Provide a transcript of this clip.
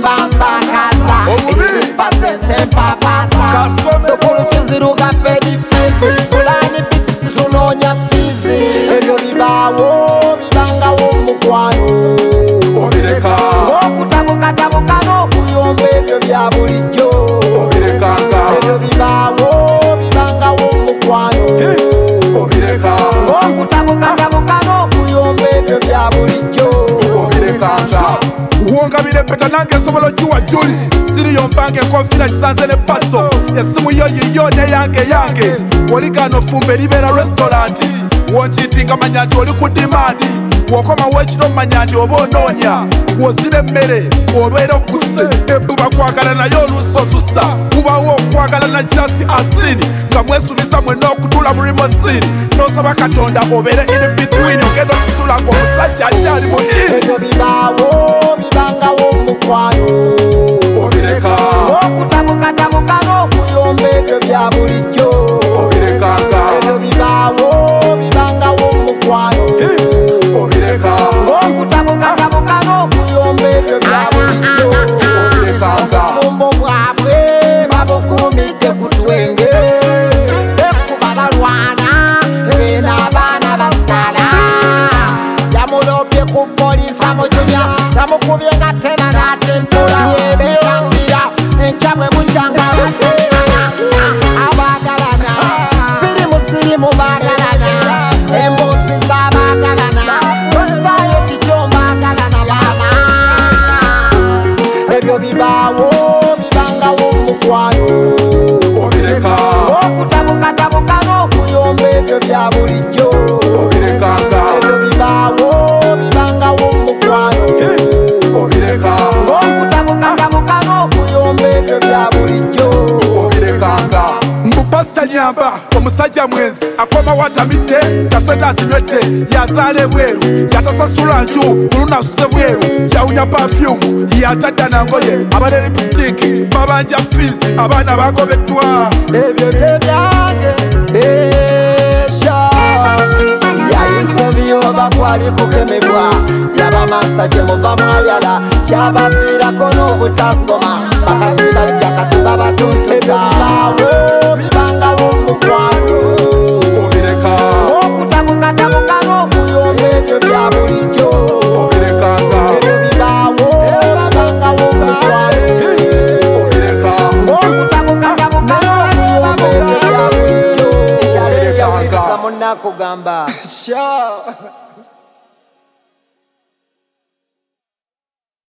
nsakaza ebipase mpapasa sokulu fizi ruga fedi fizi kulani pitisi tunonya fizi ebyo bibawo bibangawo mukwano obireka ng'okutabuka n'okuyomba ebyo bya bulijjo obirekanga ebyo bibawo bibangawo mukwano obireka ng'okutabuka n'okuyomba ebyo bya bulijjo obirekanga wongabire peta nange nsobola ogiwa juli siriyo mpange konfina kisanze ne paso esimu yo yiyo neyange oligano fumbe libeera restauranti wonkiitinga manya nti oli ku dimandi wokomawo ekiro manya nti oba onoonya wozira emmere obeera okusse ebuba kwagala naye oluusi osussa kubawo okwagala na just asini nga mwesubisa mwenna okutuula mu rimosini n'osaba katonda obeere in between ogenda okusulanga omusajja akyali mu ebyo bibaawo bibangawo mukwano obireka ng'okutabuka n'okuyomba ebyo bya bulijjo obirekanga ebyo bibaawo bibangawo mukwano obireka ng'okutabuka n'okuyomba ebyo bya bulijjo obirekanga obufumbo bwabwe babukuumidde ku twenge bekuba balwana beena abaana basala yamulobye ku poliisi amujumya yamukubye nga tena n'atentola yebeerangira encabwe bujanga badde abaagalana sirimu baagalana emboozi z'abaagalana tosaayo kikyo mbaagalana maama ebyo bibaawo bibangawo mukwano obireka okutabuka n'okuyomba ebyo bya bulijjo obirekanga ebyo bibaawo bibangawo mukwano obireka ng'okutabuka n'okuyomba ebyo bya bulijjo obirekanga mbupasita nyamba omusajja mwenzi akoma watamidde kasente azinywedde yazaala ebweru yatasasula nju kulunasuse bweru yawunya pafyumu yatadda nangoye abala lipsitiki babanja fizi abaana bagobeddwa ebyo bye byange esha yayise biyoba kwali kukemebwa yabamasa gye muva mwayala kyabaviirako n'obutasoma bakazi bajja kati babatuntuza ebyo bibangawo mukwano obireka okutabuka n'okuyomba ebyo bya bulijjo